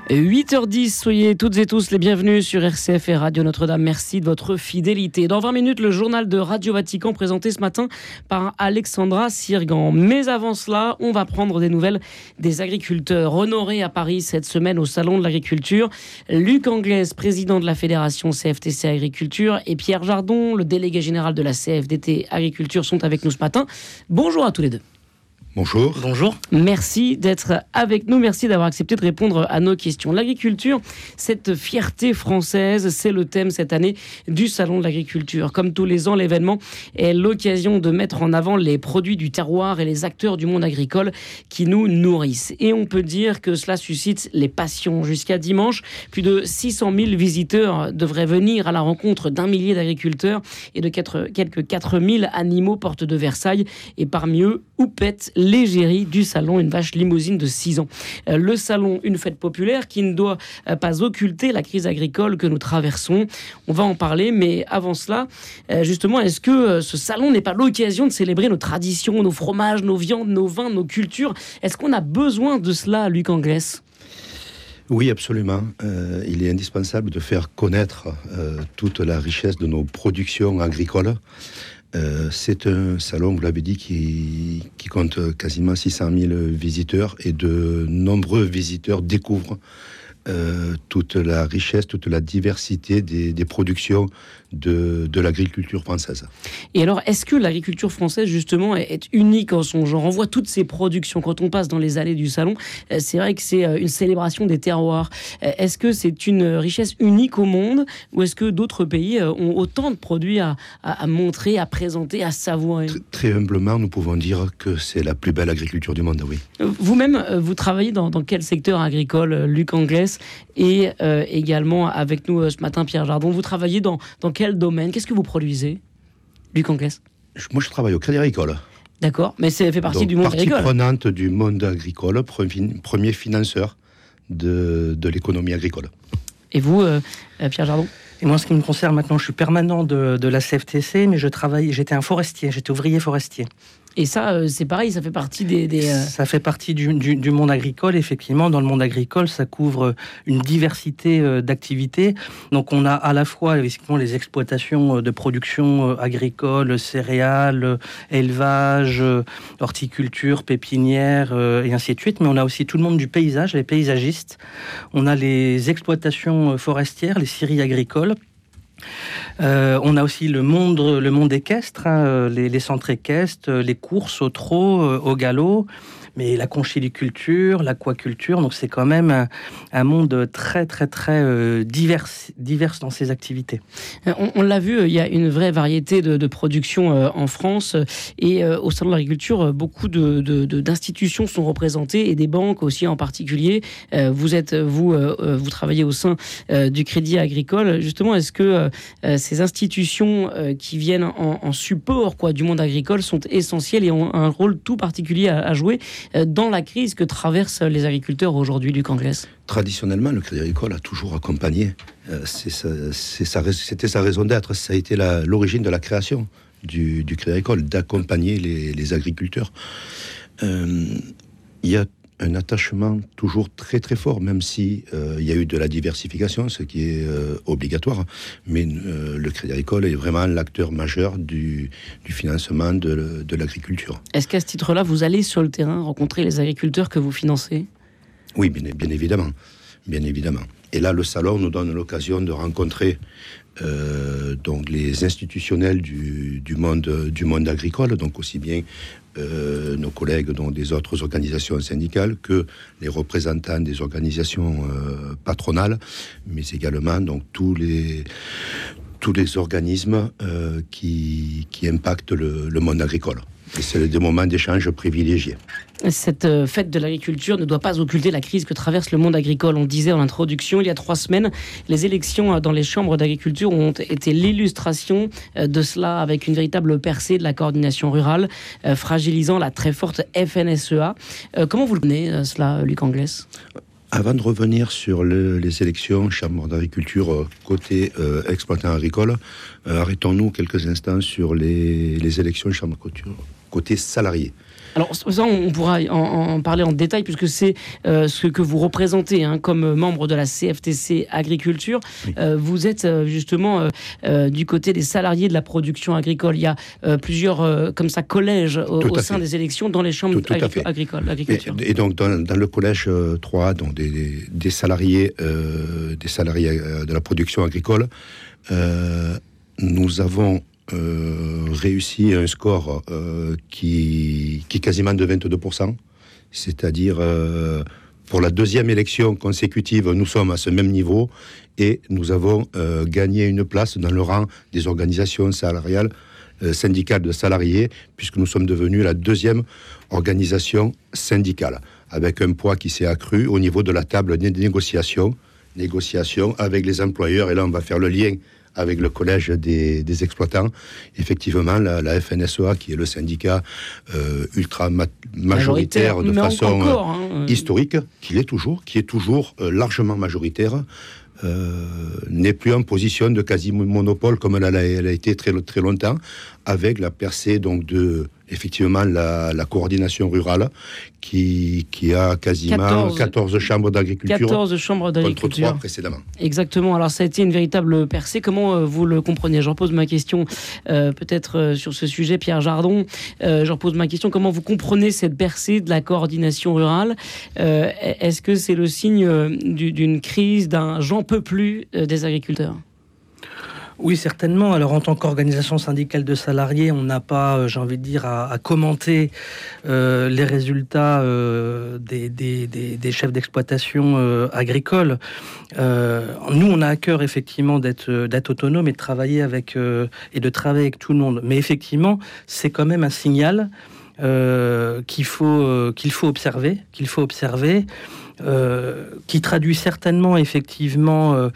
8h10, soyez toutes et tous les bienvenus sur RCF et Radio Notre-Dame. Merci de votre fidélité. Dans 20 minutes, le journal de Radio Vatican présenté ce matin par Alexandra Sirgan. Mais avant cela, on va prendre des nouvelles des agriculteurs honorés à Paris cette semaine au Salon de l'Agriculture. Luc Anglès, président de la Fédération CFTC Agriculture, et Pierre Jardon, le délégué général de la CFDT Agriculture, sont avec nous ce matin. Bonjour à tous les deux. Bonjour. Bonjour. Merci d'être avec nous. Merci d'avoir accepté de répondre à nos questions. L'agriculture, cette fierté française, c'est le thème cette année du Salon de l'Agriculture. Comme tous les ans, l'événement est l'occasion de mettre en avant les produits du terroir et les acteurs du monde agricole qui nous nourrissent. Et on peut dire que cela suscite les passions. Jusqu'à dimanche, plus de 600 000 visiteurs devraient venir à la rencontre d'1 millier d'agriculteurs et de quelques 4 000 animaux portes de Versailles. Et parmi eux, Houppette, l'égérie du salon, une vache limousine de 6 ans. Le salon, une fête populaire qui ne doit pas occulter la crise agricole que nous traversons. On va en parler, mais avant cela, justement, est-ce que ce salon n'est pas l'occasion de célébrer nos traditions, nos fromages, nos viandes, nos vins, nos cultures ? Est-ce qu'on a besoin de cela, Luc Anglès ? Oui, absolument. Il est indispensable de faire connaître toute la richesse de nos productions agricoles. C'est un salon, vous l'avez dit, qui compte quasiment 600 000 visiteurs, et de nombreux visiteurs découvrent toute la richesse, toute la diversité des productions de l'agriculture française. Et alors, est-ce que l'agriculture française, justement, est unique en son genre ? On voit toutes ces productions. Quand on passe dans les allées du salon, c'est vrai que c'est une célébration des terroirs. Est-ce que c'est une richesse unique au monde, ou est-ce que d'autres pays ont autant de produits à montrer, à présenter, à savourer ? Très humblement, nous pouvons dire que c'est la plus belle agriculture du monde, oui. Vous-même, vous travaillez dans quel secteur agricole, Luc Anglès, et également avec nous ce matin, Pierre Jardon. Vous travaillez dans quel domaine ? Qu'est-ce que vous produisez, Luc Anglès ? Moi, je travaille au Crédit Agricole. D'accord, mais ça fait partie du monde agricole. Partie prenante du monde agricole, premier financeur de l'économie agricole. Et vous, Pierre Jardon ? Et moi, en ce qui me concerne, maintenant, je suis permanent de la CFTC, mais j'étais un forestier, j'étais ouvrier forestier. Et ça, c'est pareil, ça fait partie Ça fait partie du monde agricole, effectivement. Dans le monde agricole, ça couvre une diversité d'activités. Donc, on a à la fois, effectivement, les exploitations de production agricole, céréales, élevage, horticulture, pépinière, et ainsi de suite. Mais on a aussi tout le monde du paysage, les paysagistes. On a les exploitations forestières, les scieries agricoles. On a aussi le monde équestre, les centres équestres, les courses au trot, au galop, mais la conchyliculture, l'aquaculture. Donc c'est quand même un monde très très très divers dans ses activités. On l'a vu, il y a une vraie variété de production en France, et au Salon de l'Agriculture, beaucoup d'institutions sont représentées, et des banques aussi en particulier. Vous travaillez au sein du Crédit Agricole. Justement, est-ce que ces institutions qui viennent en support du monde agricole sont essentielles et ont un rôle tout particulier à jouer dans la crise que traversent les agriculteurs aujourd'hui, Luc Anglès ? Traditionnellement, le Crédit Agricole a toujours accompagné. C'était sa raison d'être. Ça a été l'origine de la création du Crédit Agricole, d'accompagner les agriculteurs. Il y a un attachement toujours très très fort, même si il y a eu de la diversification, ce qui est obligatoire, mais le Crédit Agricole est vraiment l'acteur majeur du financement de l'agriculture. Est-ce qu'à ce titre-là, vous allez sur le terrain rencontrer les agriculteurs que vous financez ? Oui, bien évidemment. Bien évidemment. Et là, le salon nous donne l'occasion de rencontrer donc les institutionnels du monde agricole, donc aussi bien nos collègues des autres organisations syndicales que les représentants des organisations patronales, mais également donc tous les organismes qui impactent le monde agricole. Et c'est des moments d'échange privilégiés. Cette fête de l'agriculture ne doit pas occulter la crise que traverse le monde agricole. On disait en introduction, il y a 3 semaines, les élections dans les chambres d'agriculture ont été l'illustration de cela, avec une véritable percée de la coordination rurale, fragilisant la très forte FNSEA. Comment vous le connaissez, cela, Luc Anglès ? Avant de revenir sur les élections Chambre d'agriculture côté exploitant agricole, arrêtons-nous quelques instants sur les élections Chambre d'agriculture côté salarié. Alors ça, on pourra en parler en détail puisque c'est ce que vous représentez comme membre de la CFTC Agriculture. Oui. Vous êtes justement du côté des salariés de la production agricole. Il y a plusieurs comme ça collèges au sein des élections dans les chambres agricoles. Et donc dans le collège 3, donc des salariés de la production agricole, nous avons réussi un score qui est quasiment de 22%, c'est-à-dire pour la deuxième élection consécutive, nous sommes à ce même niveau et nous avons gagné une place dans le rang des organisations salariales, syndicales de salariés, puisque nous sommes devenus la deuxième organisation syndicale, avec un poids qui s'est accru au niveau de la table des négociations avec les employeurs, et là on va faire le lien avec le collège des exploitants. Effectivement, la FNSEA, qui est le syndicat ultra majoritaire de façon historique, qui est toujours largement majoritaire, n'est plus en position de quasi-monopole comme elle a été très, très longtemps, avec la percée donc de effectivement la coordination rurale qui a quasiment 14 chambres d'agriculture. 14 chambres d'agriculture. Contre 3 précédemment. Exactement. Alors ça a été une véritable percée. Comment vous le comprenez ? Je repose ma question peut-être sur ce sujet, Pierre Jardon. Je repose ma question. Comment vous comprenez cette percée de la coordination rurale ? Est-ce que c'est le signe d'une crise, d'un j'en peux plus des agriculteurs ? Oui, certainement. Alors, en tant qu'organisation syndicale de salariés, on n'a pas, j'ai envie de dire, à commenter les résultats des chefs d'exploitation agricole. Nous, on a à cœur, effectivement, d'être autonome et de travailler avec tout le monde. Mais effectivement, c'est quand même un signal qu'il faut observer, qui traduit certainement effectivement,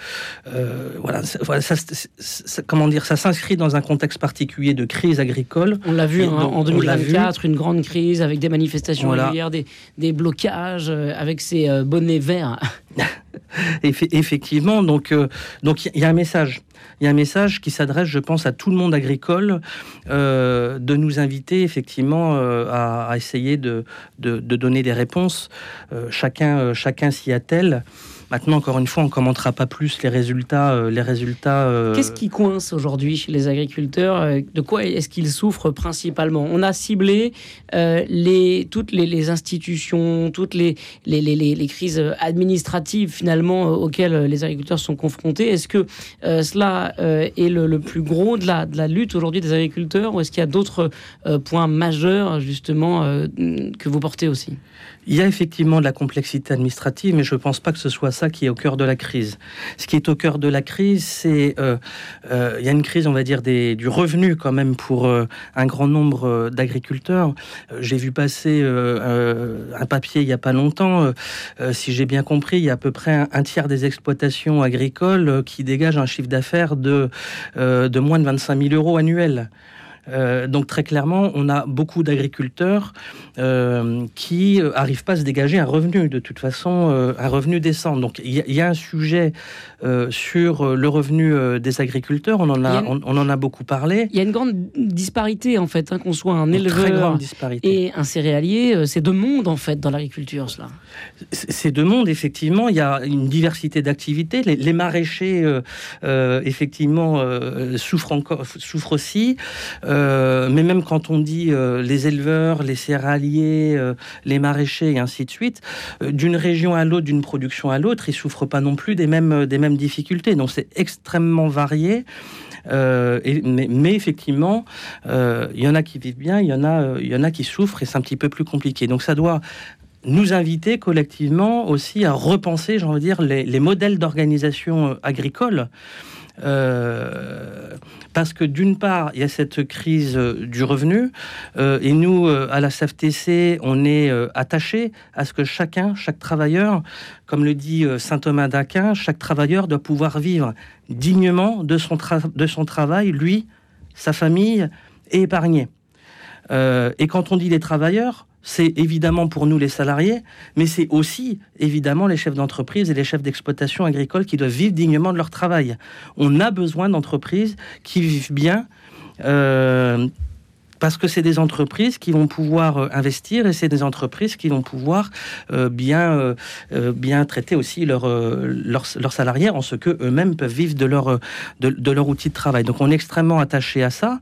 ça s'inscrit dans un contexte particulier de crise agricole. On l'a vu en 2024, une grande crise avec des manifestations régulières, des blocages, avec ces bonnets verts. Effectivement, donc il y a un message. Il y a un message qui s'adresse, je pense, à tout le monde agricole, de nous inviter effectivement à essayer de donner des réponses. Chacun s'y attelle. Maintenant, encore une fois, on ne commentera pas plus les résultats. Qu'est-ce qui coince aujourd'hui chez les agriculteurs ? De quoi est-ce qu'ils souffrent principalement ? On a ciblé toutes les institutions, toutes les crises administratives finalement auxquelles les agriculteurs sont confrontés. Est-ce que cela est le plus gros de la lutte aujourd'hui des agriculteurs, ou est-ce qu'il y a d'autres points majeurs justement que vous portez aussi ? Il y a effectivement de la complexité administrative, mais je ne pense pas que ce soit ça qui est au cœur de la crise. Ce qui est au cœur de la crise, c'est il y a une crise, on va dire, du revenu quand même pour un grand nombre d'agriculteurs. J'ai vu passer un papier il n'y a pas longtemps. Si j'ai bien compris, il y a à peu près un tiers des exploitations agricoles qui dégagent un chiffre d'affaires de moins de 25 000 euros annuels. Donc très clairement, on a beaucoup d'agriculteurs qui n'arrivent pas à se dégager un revenu, de toute façon, un revenu décent. Donc il y a un sujet sur le revenu des agriculteurs, on en a beaucoup parlé. Il y a une grande disparité en fait, qu'on soit un éleveur et un céréalier, c'est deux mondes en fait dans l'agriculture, cela. C'est deux mondes, effectivement, il y a une diversité d'activités. Les maraîchers, effectivement, souffrent aussi. Mais même quand on dit les éleveurs, les céréaliers, les maraîchers et ainsi de suite, d'une région à l'autre, d'une production à l'autre, ils souffrent pas non plus des mêmes difficultés. Donc c'est extrêmement varié. Mais effectivement, il y en a qui vivent bien, il y en a qui souffrent, et c'est un petit peu plus compliqué. Donc ça doit nous inviter collectivement aussi à repenser, j'ai envie de dire, les modèles d'organisation agricole. Parce que d'une part, il y a cette crise du revenu, et nous, à la CFTC, on est attachés à ce que chaque travailleur, comme le dit saint Thomas d'Aquin, chaque travailleur doit pouvoir vivre dignement de son travail, lui, sa famille, et épargner. Et quand on dit les travailleurs, c'est évidemment pour nous les salariés, mais c'est aussi évidemment les chefs d'entreprise et les chefs d'exploitation agricole qui doivent vivre dignement de leur travail. On a besoin d'entreprises qui vivent bien, parce que c'est des entreprises qui vont pouvoir investir et c'est des entreprises qui vont pouvoir bien traiter aussi leurs salariés en ce que eux-mêmes peuvent vivre de leur outil de travail. Donc on est extrêmement attaché à ça.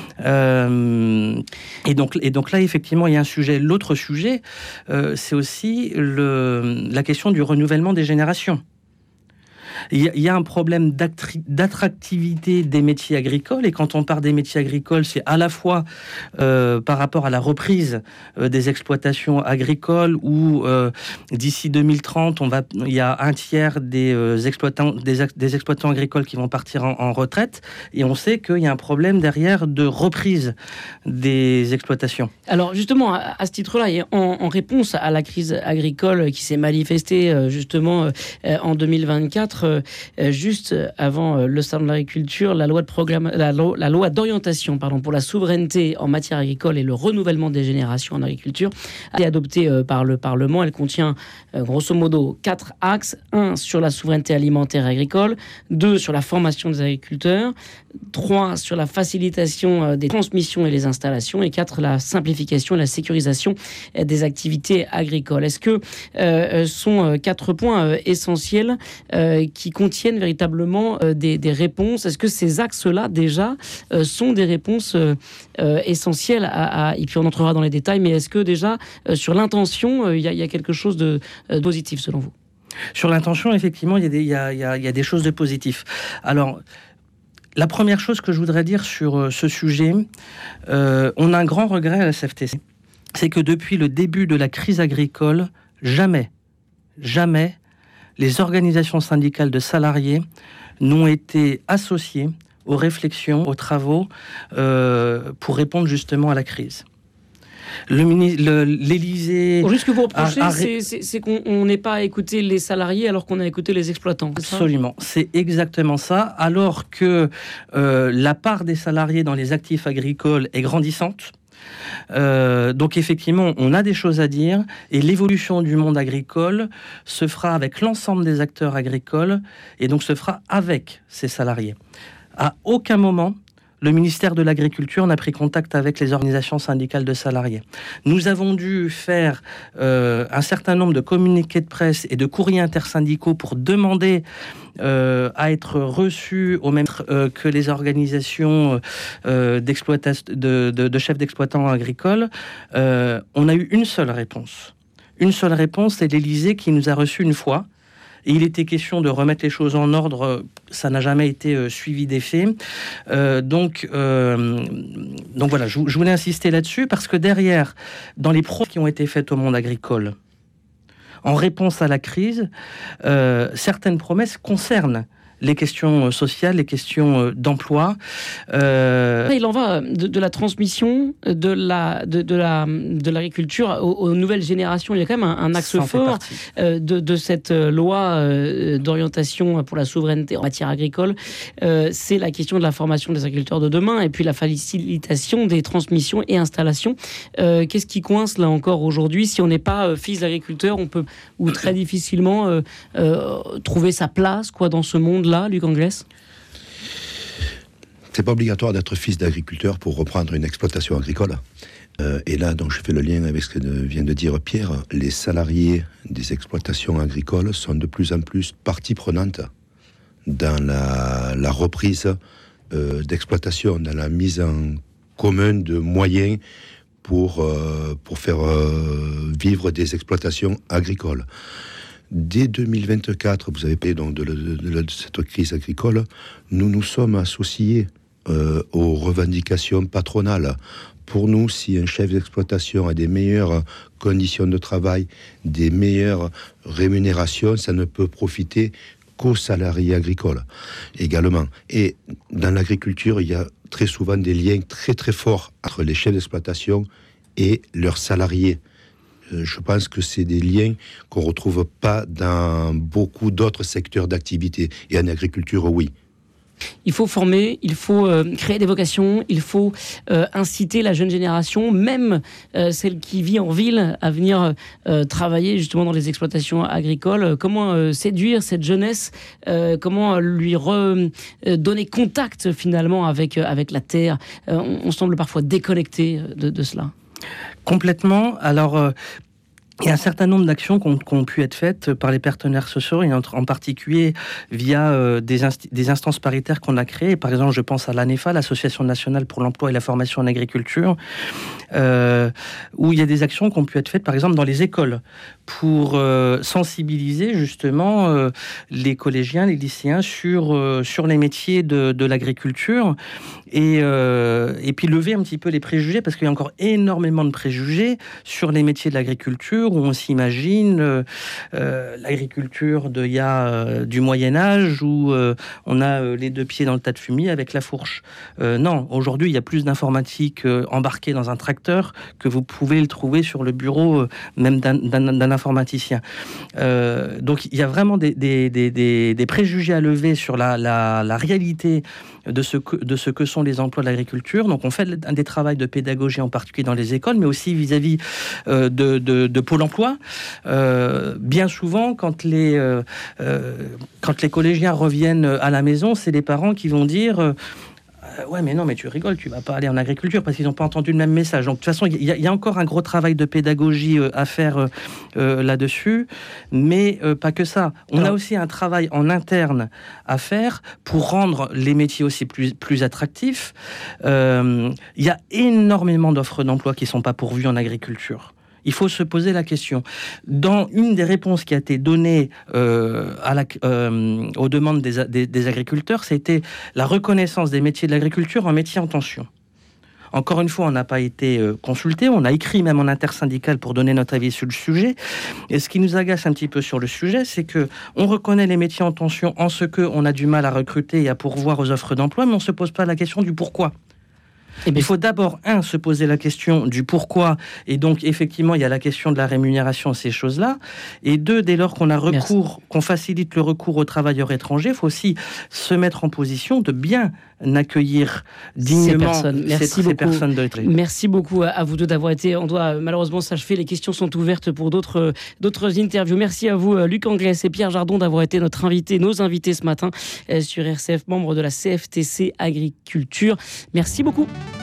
Et donc là, effectivement, il y a un sujet. L'autre sujet, c'est aussi la question du renouvellement des générations. Il y a un problème d'attractivité des métiers agricoles, et quand on parle des métiers agricoles, c'est à la fois par rapport à la reprise des exploitations agricoles, où d'ici 2030, il y a un tiers des exploitants agricoles qui vont partir en retraite, et on sait qu'il y a un problème derrière de reprise des exploitations. Alors justement, à ce titre-là, et en réponse à la crise agricole qui s'est manifestée justement en 2024, juste avant le salon de l'agriculture, la loi d'orientation pour la souveraineté en matière agricole et le renouvellement des générations en agriculture a été adoptée par le Parlement. Elle contient grosso modo 4 axes. 1 sur la souveraineté alimentaire et agricole, 2 sur la formation des agriculteurs, 3 sur la facilitation des transmissions et les installations, et 4 la simplification et la sécurisation des activités agricoles. Est-ce que sont 4 points essentiels qui contiennent véritablement des réponses? Est-ce que ces axes-là, déjà, sont des réponses essentielles et puis on entrera dans les détails, mais est-ce que déjà, sur l'intention, il y a quelque chose de positif, selon vous? Sur l'intention, effectivement, il y a des choses de positif. Alors, la première chose que je voudrais dire sur ce sujet, on a un grand regret à la CFTC, c'est que depuis le début de la crise agricole, jamais les organisations syndicales de salariés n'ont été associées aux réflexions, aux travaux pour répondre justement à la crise. L'Élysée... Ce que vous reprochez, c'est qu'on n'ait pas écouté les salariés alors qu'on a écouté les exploitants. Absolument, c'est exactement ça. Alors que la part des salariés dans les actifs agricoles est grandissante. Donc effectivement, on a des choses à dire, et l'évolution du monde agricole se fera avec l'ensemble des acteurs agricoles, et donc se fera avec ces salariés. À aucun moment, le ministère de l'Agriculture n'a pris contact avec les organisations syndicales de salariés. Nous avons dû faire un certain nombre de communiqués de presse et de courriers intersyndicaux pour demander à être reçus au même titre que les organisations de chefs d'exploitants agricoles. On a eu une seule réponse. Une seule réponse, c'est l'Élysée qui nous a reçus une fois. Et il était question de remettre les choses en ordre, ça n'a jamais été suivi d'effet. Donc voilà, je voulais insister là-dessus, parce que derrière, dans les promesses qui ont été faites au monde agricole, en réponse à la crise, certaines promesses concernent les questions sociales, les questions d'emploi. Il en va de la transmission de l'agriculture aux nouvelles générations. Il y a quand même un axe fort de cette loi d'orientation pour la souveraineté en matière agricole. C'est la question de la formation des agriculteurs de demain, et puis la facilitation des transmissions et installations. Qu'est-ce qui coince là encore aujourd'hui? Si on n'est pas fils d'agriculteur, on peut ou très difficilement trouver sa place dans ce monde-là. Luc Anglès? C'est pas obligatoire d'être fils d'agriculteur pour reprendre une exploitation agricole. Et là, donc, je fais le lien avec ce que vient de dire Pierre. Les salariés des exploitations agricoles sont de plus en plus partie prenante dans la reprise d'exploitation, dans la mise en commun de moyens pour faire vivre des exploitations agricoles. Dès 2024, vous avez parlé donc de cette crise agricole, nous nous sommes associés aux revendications patronales. Pour nous, si un chef d'exploitation a des meilleures conditions de travail, des meilleures rémunérations, ça ne peut profiter qu'aux salariés agricoles également. Et dans l'agriculture, il y a très souvent des liens très très forts entre les chefs d'exploitation et leurs salariés. Je pense que c'est des liens qu'on ne retrouve pas dans beaucoup d'autres secteurs d'activité. Et en agriculture, oui. Il faut former, il faut créer des vocations, il faut inciter la jeune génération, même celle qui vit en ville, à venir travailler justement dans les exploitations agricoles. Comment séduire cette jeunesse, comment lui donner contact finalement avec la terre. On semble parfois déconnecté de cela. Complètement. Alors, il y a un certain nombre d'actions qui ont pu être faites par les partenaires sociaux, et en particulier via des instances paritaires qu'on a créées. Par exemple, je pense à l'ANEFA, l'Association nationale pour l'emploi et la formation en agriculture, où il y a des actions qui ont pu être faites, par exemple, dans les écoles, pour sensibiliser justement les collégiens, les lycéens sur les métiers de l'agriculture, et puis lever un petit peu les préjugés, parce qu'il y a encore énormément de préjugés sur les métiers de l'agriculture, où on s'imagine l'agriculture du Moyen-Âge, où on a les deux pieds dans le tas de fumier avec la fourche. Non, aujourd'hui, il y a plus d'informatique embarquée dans un tracteur que vous pouvez le trouver sur le bureau même d'un informaticien. Donc, il y a vraiment des préjugés à lever sur la réalité de ce que sont les emplois de l'agriculture. Donc, on fait des travaux de pédagogie, en particulier dans les écoles, mais aussi vis-à-vis de Pôle emploi. Bien souvent, quand les collégiens reviennent à la maison, c'est les parents qui vont dire ouais, mais non, mais tu rigoles, tu vas pas aller en agriculture, parce qu'ils n'ont pas entendu le même message. Donc, de toute façon, il y a encore un gros travail de pédagogie à faire là-dessus, mais pas que ça. On a aussi un travail en interne à faire pour rendre les métiers aussi plus attractifs. Il y a énormément d'offres d'emploi qui ne sont pas pourvues en agriculture. Il faut se poser la question. Dans une des réponses qui a été donnée aux demandes des agriculteurs, c'était la reconnaissance des métiers de l'agriculture en métiers en tension. Encore une fois, on n'a pas été consulté, on a écrit même en intersyndical pour donner notre avis sur le sujet. Et ce qui nous agace un petit peu sur le sujet, c'est que on reconnaît les métiers en tension en ce qu'on a du mal à recruter et à pourvoir aux offres d'emploi, mais on ne se pose pas la question du pourquoi. Il faut d'abord, se poser la question du pourquoi, et donc effectivement il y a la question de la rémunération, ces choses-là, et deux, dès lors qu'on a recours, qu'on facilite le recours aux travailleurs étrangers, il faut aussi se mettre en position de bien accueillir dignement ces personnes de traité. Merci beaucoup à vous deux d'avoir été. On doit malheureusement s'achever, les questions sont ouvertes pour d'autres interviews. Merci à vous Luc Anglès et Pierre Jardon d'avoir été nos invités ce matin sur RCF, membres de la CFTC Agriculture. Merci beaucoup.